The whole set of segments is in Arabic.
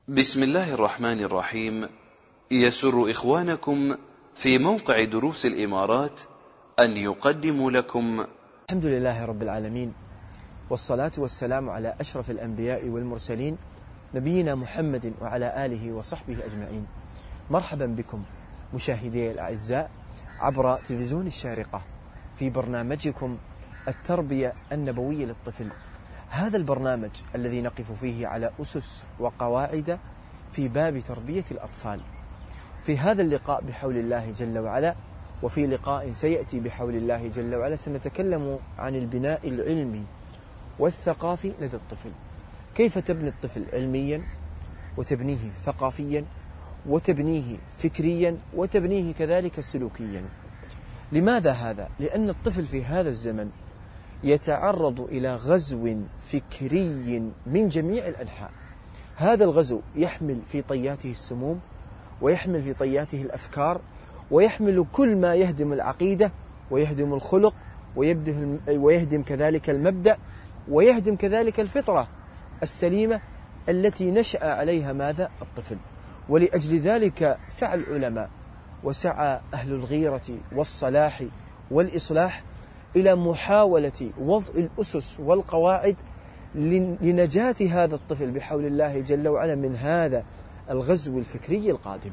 بسم الله الرحمن الرحيم. يسر إخوانكم في موقع دروس الإمارات أن يقدموا لكم الحمد لله رب العالمين، والصلاة والسلام على أشرف الأنبياء والمرسلين نبينا محمد وعلى آله وصحبه أجمعين. مرحبا بكم مشاهدي الأعزاء عبر تلفزيون الشارقة في برنامجكم التربية النبوية للطفل. هذا البرنامج الذي نقف فيه على أسس وقواعد في باب تربية الأطفال. في هذا اللقاء بحول الله جل وعلا، وفي لقاء سيأتي بحول الله جل وعلا، سنتكلم عن البناء العلمي والثقافي لدى الطفل. كيف تبني الطفل علميا، وتبنيه ثقافيا، وتبنيه فكريا، وتبنيه كذلك سلوكيا. لماذا هذا؟ لأن الطفل في هذا الزمن يتعرض إلى غزو فكري من جميع الأنحاء. هذا الغزو يحمل في طياته السموم، ويحمل في طياته الأفكار، ويحمل كل ما يهدم العقيدة ويهدم الخلق ويهدم كذلك المبدأ، ويهدم كذلك الفطرة السليمة التي نشأ عليها ماذا؟ الطفل. ولأجل ذلك سعى العلماء وسعى أهل الغيرة والصلاح والإصلاح إلى محاولة وضع الأسس والقواعد لنجاة هذا الطفل بحول الله جل وعلا من هذا الغزو الفكري القادم.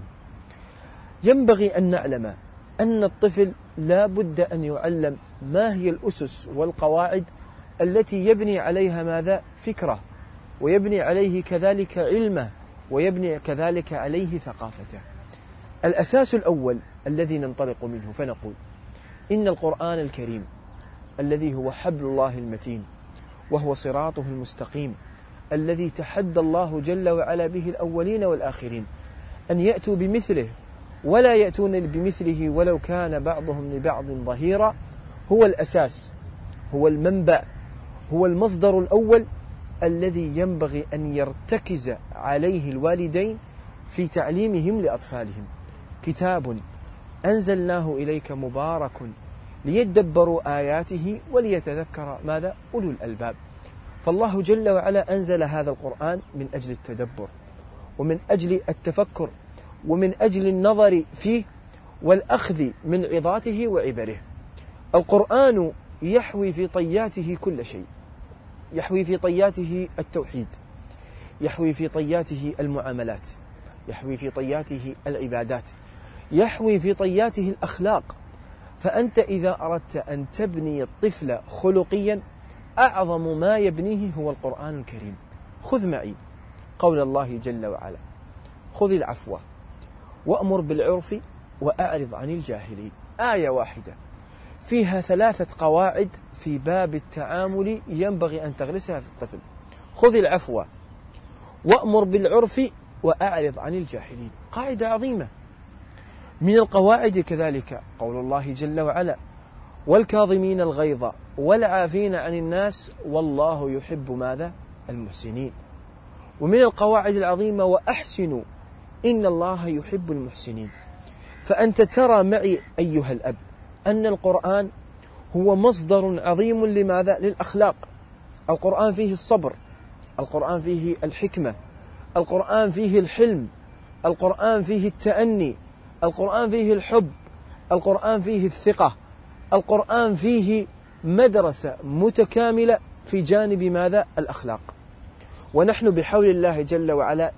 ينبغي أن نعلم أن الطفل لا بد أن يعلم ما هي الأسس والقواعد التي يبني عليها ماذا؟ فكرة، ويبني عليه كذلك علمه، ويبني كذلك عليه ثقافته. الأساس الأول الذي ننطلق منه فنقول إن القرآن الكريم الذي هو حبل الله المتين، وهو صراطه المستقيم، الذي تحدى الله جل وعلا به الأولين والآخرين أن يأتوا بمثله ولا يأتون بمثله ولو كان بعضهم لبعض ظهيرا، هو الأساس، هو المنبع، هو المصدر الأول الذي ينبغي أن يرتكز عليه الوالدين في تعليمهم لأطفالهم. كتاب أنزلناه إليك مبارك ليدبروا آياته وليتذكر ماذا؟ أولو الألباب. فالله جل وعلا أنزل هذا القرآن من أجل التدبر، ومن أجل التفكر، ومن أجل النظر فيه والأخذ من عظاته وعبره. القرآن يحوي في طياته كل شيء، يحوي في طياته التوحيد، يحوي في طياته المعاملات، يحوي في طياته العبادات، يحوي في طياته الأخلاق. فأنت إذا أردت أن تبني الطفل خلقيا، أعظم ما يبنيه هو القرآن الكريم. خذ معي قول الله جل وعلا: خذ العفو وأمر بالعرف وأعرض عن الجاهلين. آية واحدة فيها 3 قواعد في باب التعامل ينبغي أن تغرسها في الطفل. خذ العفو وأمر بالعرف وأعرض عن الجاهلين، قاعدة عظيمة. من القواعد كذلك قول الله جل وعلا: والكاظمين الغيظ والعافين عن الناس والله يحب ماذا؟ المحسنين. ومن القواعد العظيمة: وأحسنوا إن الله يحب المحسنين. فأنت ترى معي أيها الأب أن القرآن هو مصدر عظيم لماذا؟ للأخلاق. القرآن فيه الصبر، القرآن فيه الحكمة، القرآن فيه الحلم، القرآن فيه التأني، القرآن فيه الحب، القرآن فيه الثقة، القرآن فيه مدرسة متكاملة في جانب ماذا؟ الأخلاق. ونحن بحول الله جل وعلا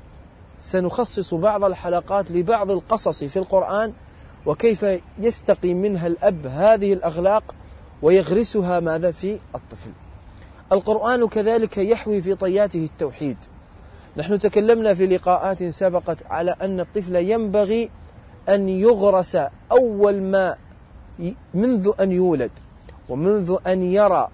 سنخصص بعض الحلقات لبعض القصص في القرآن، وكيف يستقي منها الأب هذه الأخلاق ويغرسها ماذا؟ في الطفل. القرآن كذلك يحوي في طياته التوحيد. نحن تكلمنا في لقاءات سبقت على أن الطفل ينبغي أن يغرس أول ما منذ أن يولد ومنذ أن يرى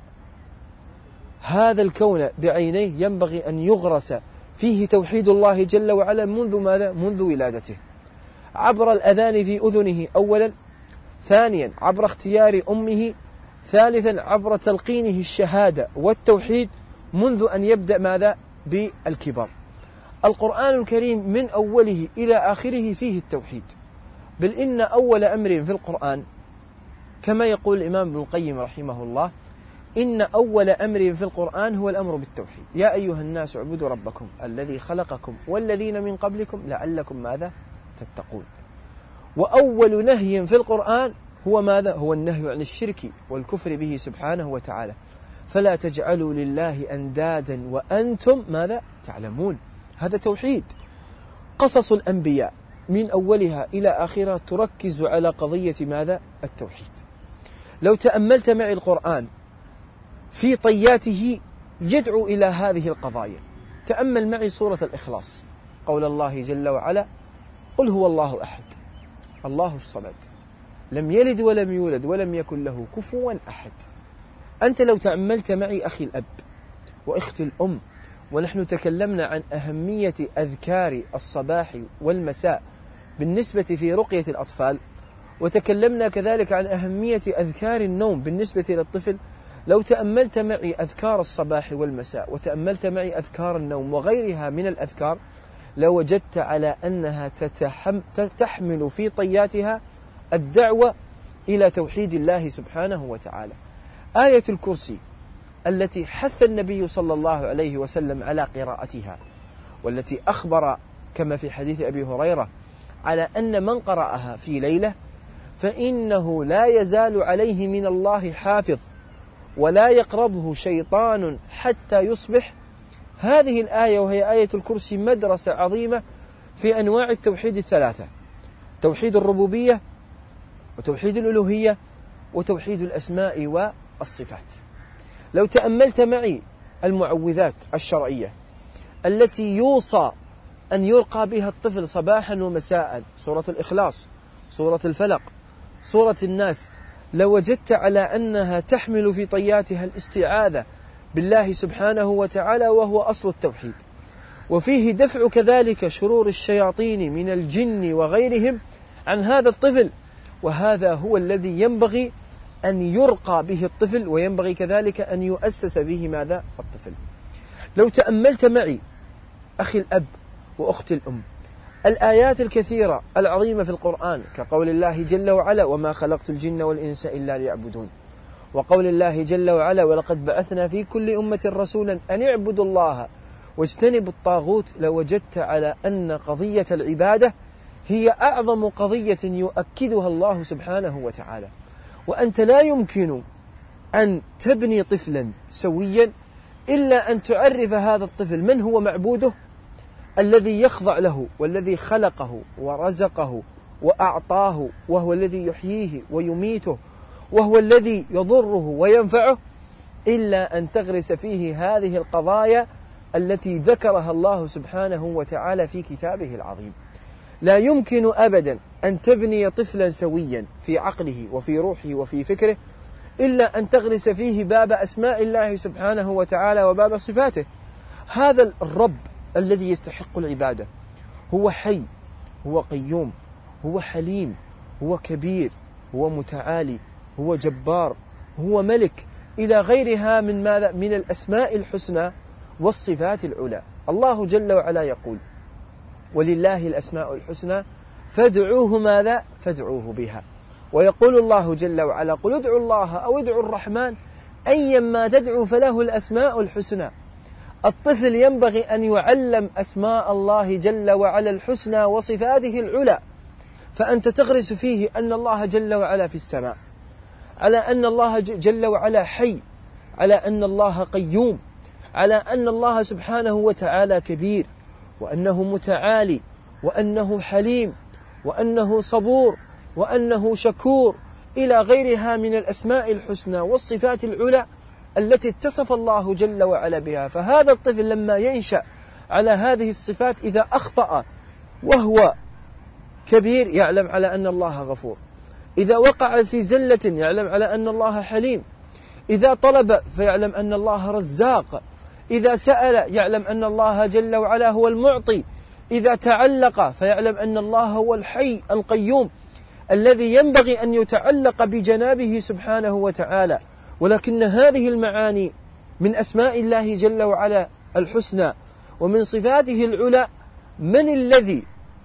هذا الكون بعينيه، ينبغي أن يغرس فيه توحيد الله جل وعلا منذ ماذا؟ منذ ولادته، عبر الأذان في أذنه أولا، ثانيا عبر اختيار أمه، ثالثا عبر تلقينه الشهادة والتوحيد منذ أن يبدأ ماذا؟ بالكبر. القرآن الكريم من أوله إلى آخره فيه التوحيد. بل إن أول أمر في القرآن كما يقول الإمام ابن القيم رحمه الله: إن أول أمر في القرآن هو الأمر بالتوحيد. يا أيها الناس اعبدوا ربكم الذي خلقكم والذين من قبلكم لعلكم ماذا تتقون. وأول نهي في القرآن هو ماذا؟ هو النهي عن الشرك والكفر به سبحانه وتعالى. فلا تجعلوا لله أندادا وأنتم ماذا تعلمون. هذا توحيد. قصص الأنبياء من أولها إلى آخرها تركز على قضية ماذا؟ التوحيد. لو تأملت معي القرآن في طياته يدعو إلى هذه القضايا. تأمل معي سورة الإخلاص، قول الله جل وعلا: قل هو الله أحد الله الصمد لم يلد ولم يولد ولم يكن له كفوا أحد. أنت لو تأملت معي أخي الأب وأختي الأم، ونحن تكلمنا عن أهمية أذكار الصباح والمساء بالنسبة في رقية الأطفال، وتكلمنا كذلك عن أهمية أذكار النوم بالنسبة للطفل، لو تأملت معي أذكار الصباح والمساء وتأملت معي أذكار النوم وغيرها من الأذكار، لوجدت على أنها تحمل في طياتها الدعوة إلى توحيد الله سبحانه وتعالى. آية الكرسي التي حث النبي صلى الله عليه وسلم على قراءتها، والتي أخبر كما في حديث أبي هريرة على أن من قرأها في ليلة فإنه لا يزال عليه من الله حافظ ولا يقربه شيطان حتى يصبح. هذه الآية وهي آية الكرسي مدرسة عظيمة في أنواع التوحيد الثلاثة: توحيد الربوبية وتوحيد الألوهية وتوحيد الأسماء والصفات. لو تأملت معي المعوذات الشرعية التي يوصى أن يرقى بها الطفل صباحا ومساء، سورة الإخلاص، سورة الفلق، سورة الناس، لوجدت على أنها تحمل في طياتها الاستعاذة بالله سبحانه وتعالى، وهو أصل التوحيد. وفيه دفع كذلك شرور الشياطين من الجن وغيرهم عن هذا الطفل، وهذا هو الذي ينبغي أن يرقى به الطفل، وينبغي كذلك أن يؤسس به ماذا؟ الطفل. لو تأملت معي أخي الأب وأختي الأم الآيات الكثيرة العظيمة في القرآن، كقول الله جل وعلا: وما خلقت الجن والإنس إلا ليعبدون، وقول الله جل وعلا: ولقد بعثنا في كل أمة رسولا أن اعبدوا الله واجتنبوا الطاغوت، لوجدت على أن قضية العبادة هي أعظم قضية يؤكدها الله سبحانه وتعالى. وأنت لا يمكن أن تبني طفلا سويا إلا أن تعرف هذا الطفل من هو معبوده الذي يخضع له، والذي خلقه ورزقه وأعطاه، وهو الذي يحييه ويميته، وهو الذي يضره وينفعه، إلا أن تغرس فيه هذه القضايا التي ذكرها الله سبحانه وتعالى في كتابه العظيم. لا يمكن أبدا أن تبني طفلا سويا في عقله وفي روحه وفي فكره إلا أن تغرس فيه باب أسماء الله سبحانه وتعالى وباب صفاته. هذا الرب الذي يستحق العبادة هو حي، هو قيوم، هو حليم، هو كبير، هو متعالي، هو جبار، هو ملك، إلى غيرها من ماذا؟ من الأسماء الحسنى والصفات العلى. الله جل وعلا يقول: ولله الأسماء الحسنى فادعوه ماذا؟ فادعوه بها. ويقول الله جل وعلا: قل ادعوا الله أو ادعوا الرحمن أيما تدعوا فله الأسماء الحسنى. الطفل ينبغي أن يعلم أسماء الله جل وعلا الحسنى وصفاته العلى، فأنت تغرس فيه أن الله جل وعلا في السماء، على أن الله جل وعلا حي، على أن الله قيوم، على أن الله سبحانه وتعالى كبير، وأنه متعالي، وأنه حليم، وأنه صبور، وأنه شكور، إلى غيرها من الأسماء الحسنى والصفات العلى التي اتصف الله جل وعلا بها. فهذا الطفل لما ينشأ على هذه الصفات، إذا أخطأ وهو كبير يعلم على أن الله غفور، إذا وقع في زلة يعلم على أن الله حليم، إذا طلب فيعلم أن الله رزاق، إذا سأل يعلم أن الله جل وعلا هو المعطي، إذا تعلق فيعلم أن الله هو الحي القيوم الذي ينبغي أن يتعلق بجنابه سبحانه وتعالى. ولكن هذه المعاني من أسماء الله جل وعلا الحسنى ومن صفاته العلى، من الذي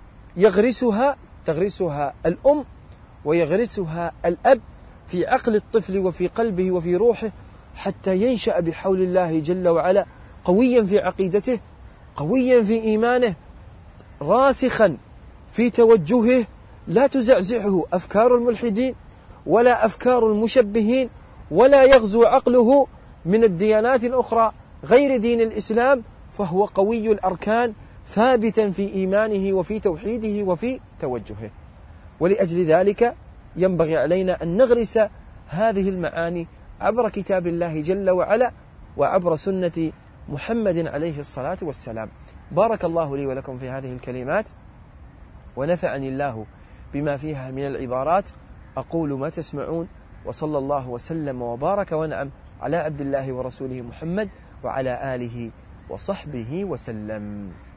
يغرسها؟ تغرسها الأم ويغرسها الأب في عقل الطفل وفي قلبه وفي روحه، حتى ينشأ بحول الله جل وعلا قويا في عقيدته، قويا في إيمانه، راسخا في توجهه، لا تزعزعه أفكار الملحدين ولا أفكار المشبهين، ولا يغزو عقله من الديانات الأخرى غير دين الإسلام، فهو قوي الأركان ثابتا في إيمانه وفي توحيده وفي توجهه. ولأجل ذلك ينبغي علينا أن نغرس هذه المعاني عبر كتاب الله جل وعلا وعبر سنة محمد عليه الصلاة والسلام. بارك الله لي ولكم في هذه الكلمات، ونفعني الله بما فيها من العبارات. أقول ما تسمعون، وصلى الله وسلم وبارك ونعم على عبد الله ورسوله محمد وعلى آله وصحبه وسلم.